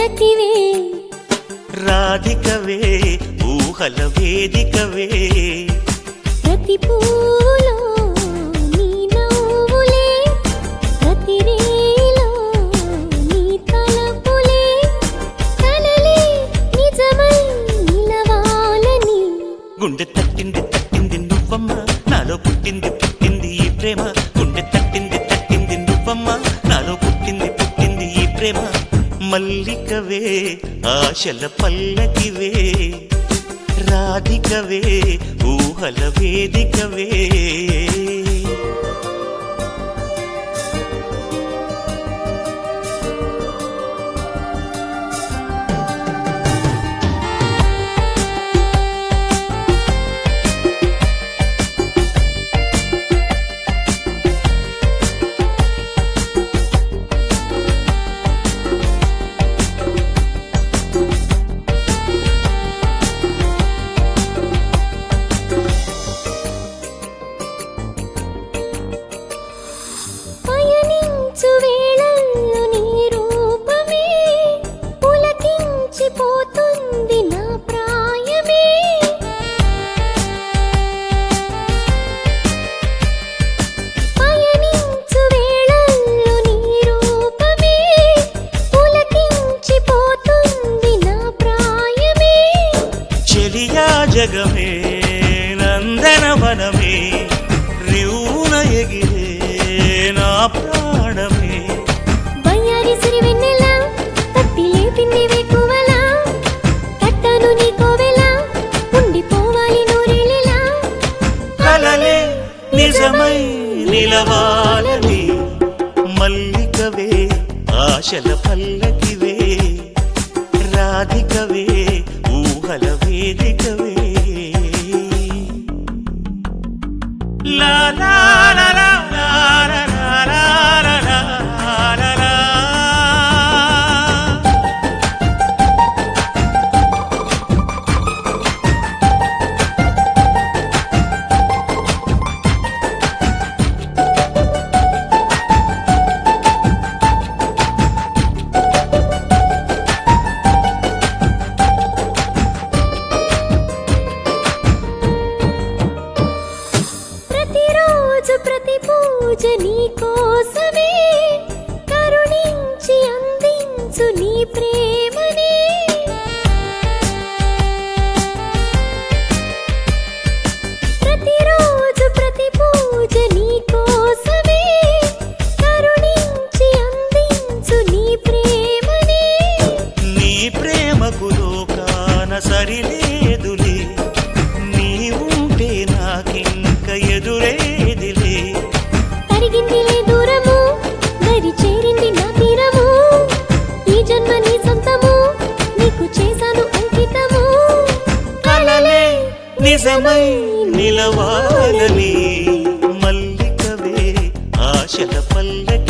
పల్లకివే రాధికవే ఊహల వేదికవే ప్రతి పూలో నీ నవ్వులే ప్రతి రేలో నీ తలపులే కలలే నిజమై నిలవాలని గుండె తట్టింది తట్టింది నువ్వమ్మ నాలో పుట్టింది పుట్టింది ఈ ప్రేమ గుండె తట్టింది తట్టింది నువ్వమ్మ నాలో పుట్టింది పుట్టింది ఈ ప్రేమ మల్లికవే ఆశల పల్లకివే రాధికవే ఊహల వేదికవే పయనించు వేళల్లో నీ రూపమే పులకించిపోతుంది నా ప్రాయమే పయనించు వేళల్లో నీ రూపమే పులకించిపోతుంది నా ప్రాయమే చెలియా జగమే నందనవనమే రివున ఎగిరే నా ప్రాణమే వయ్యారి సిరివెన్నెల తట్టి లేపింది వేకువల కట్టను నీ కోవెల ఉండిపోవాలి నూరేళ్ళెలా కలలే నిజమై నిలవాలని మల్లికవే ఆశల పల్లకివే రాధికవే ఊహల వేదికవే లా లా లా లా లా లా లా లా లా లా లా. ప్రతిరోజు ప్రతి పూజ నీ కోసమే కరుణించి అందించు నీ ప్రేమనే ప్రతిరోజు ప్రతి పూజ నీ కోసమే కరుణించి అందించు నీ ప్రేమనే నీ ప్రేమకు లోకాన సరిలేదులే నీ ఉంటే నాకింక ఎదురేదిలే తరిగిందిలే దూరము దరి చేరింది నా తీరము ఈ జన్మ నీ సొంతము నీకు చేశాను అంకితము కలలే నిజమై నిలవాలని మల్లికవే ఆశల పల్లకి